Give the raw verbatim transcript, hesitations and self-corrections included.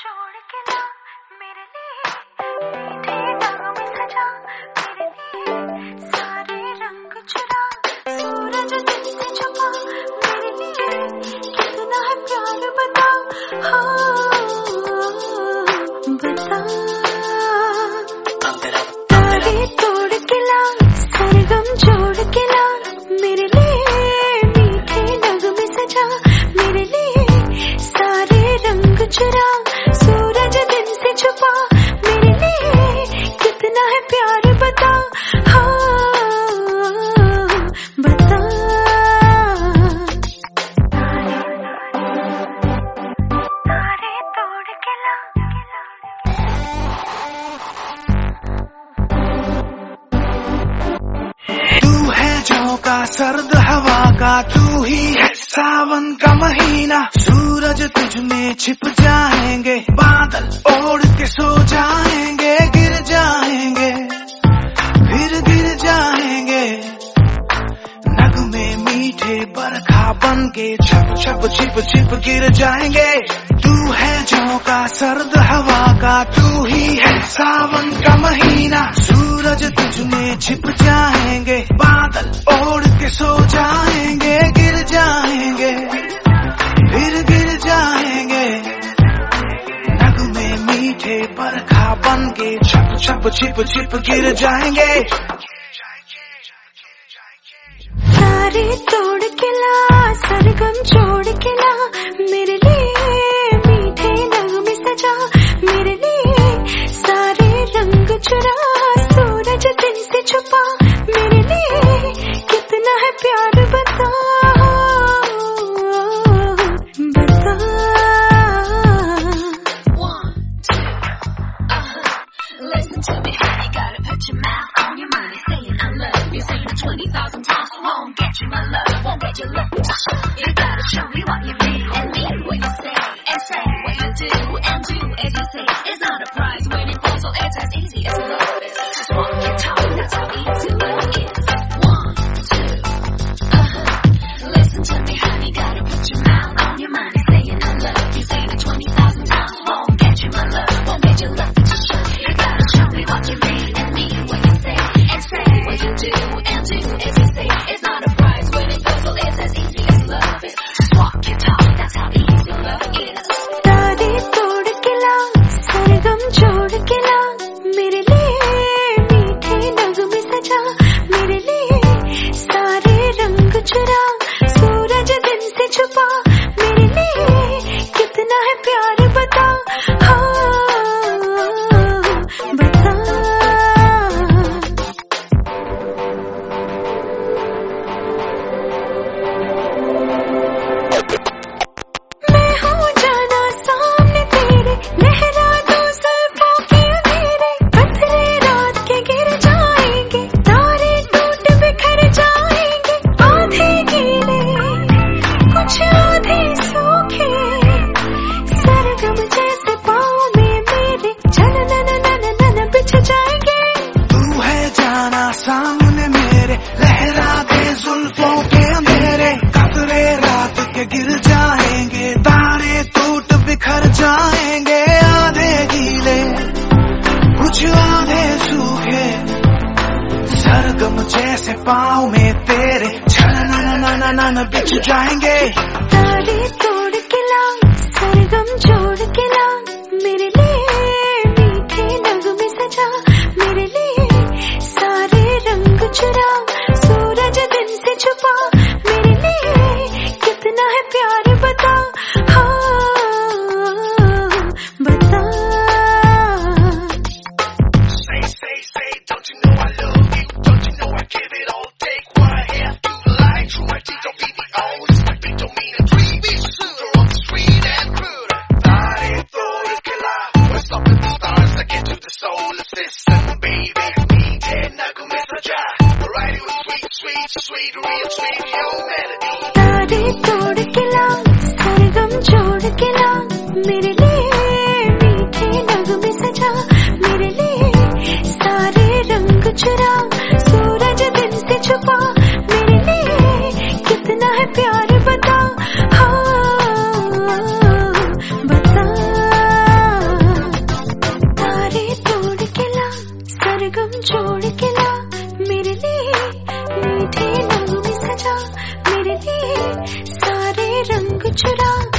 छोड़ के ला मेरे लिए मीठे बागों में सजा मेरे लिए सारे रंग चुरा सूरज दिन से छुपा मेरे लिए कितना है प्यार बता हाँ बता तारे तोड़ के ला सरगम छोड़ के ला मेरे लिए मीठे नग में सजा मेरे लिए सारे रंग चुरा सूरज दिन से छुपा मेरे लिए कितना है प्यार बता हाँ बता तारे तोड़ के ला तू है झोंका सर्द हवा का तू ही है सावन का महीना सूरज तुझ में छिप जाएंगे बादल ओढ़ के सो जाएंगे गिर जाएंगे फिर गिर जाएंगे नगमे मीठे बरखा बन के छप छप छिप छिप गिर जाएंगे तू है झोंका सर्द हवा का तू ही है सावन का महीना सूरज तुझ में छिप जाएंगे बादल ओढ़ के सो जाएंगे गिर जाएंगे फिर गिर जाएंगे नगमे मीठे बरखा बन के छप छप छिप छिप गिर जाएंगे तारे तोड़ के ला सरगम छोड़ के ला मेरे लिए मीठे नग में सजा मेरे लिए सारे रंग चुरा सूरज दिन से छुपा मेरे लिए कितना है प्यार बता बता Listen to me, honey, gotta put your mouth on your money, saying I love you, saying it twenty thousand times, won't get you my love, won't get you love. You gotta show me what you mean, and mean what you say, and say what you do, and do as you say. It's not a prize winning puzzle, it's as easy as love is. Just walk your talk, that's how easy love is. One, two, uh-huh. Listen to me, honey, gotta put your mouth on your money, saying I love you, saying it twenty thousand times, won't get you my love, won't get you love. Show me what you mean and mean what you say and say what you do and do as you say. It's not a prize winning puzzle, it's as easy as love is. Just walk your talk, that's how easy love is. तारे तोड़ के ला सरगम छोड़ के ला मेरे लिए मीठे नग में सजा मेरे लिए सारे रंग चुरा सूरज दिन से छुपा मेरे लिए कितना है प्यार बता हाँ बता मैं हूँ जाना सामने तेरे लहरा दो जुल्फों के अंधेरे पत्थरे रात के गिर जाएंगे तारे टूट बिखर जाएंगे आधे गीले कुछ आधे सूखे सरगम जैसे पाँव में मेरे चल नन नन नन बिछ जाएंगे तू है जाना सामने मेरे लहरा दे जुल्फों के अंधेरे कतरे रात के गिर जाएंगे तारे टूट बिखर जाएंगे आधे गीले कुछ आधे सूखे सरगम जैसे पाँव में तेरे छल नन नन नन बिछ जाएंगे तारे तोड़ के ला सरगम छोड़ के ला मेरे लिए मीठे नग में सजा मेरे लिए सारे रंग चुरा सूरज दिन से छुपा मेरे लिए कितना है प्यार बता हाँ बता Say, say, say, don't you know I love you? Don't you know I give it all? Take what I have, do the lie, true, I think I'll be the only step it don't mean a dream, be sooner on the street and ruder. Tare tod ke la, what's up with the stars that get to the solar system, baby? Meete nag mein saja, write it with sweet, sweet, sweet, real sweet, your melody. तारे तोड़ के ला सरगम जोड़ के ला मेरे लिए, मीठे लबों में सजा मेरे लिए सारे रंग चुरा।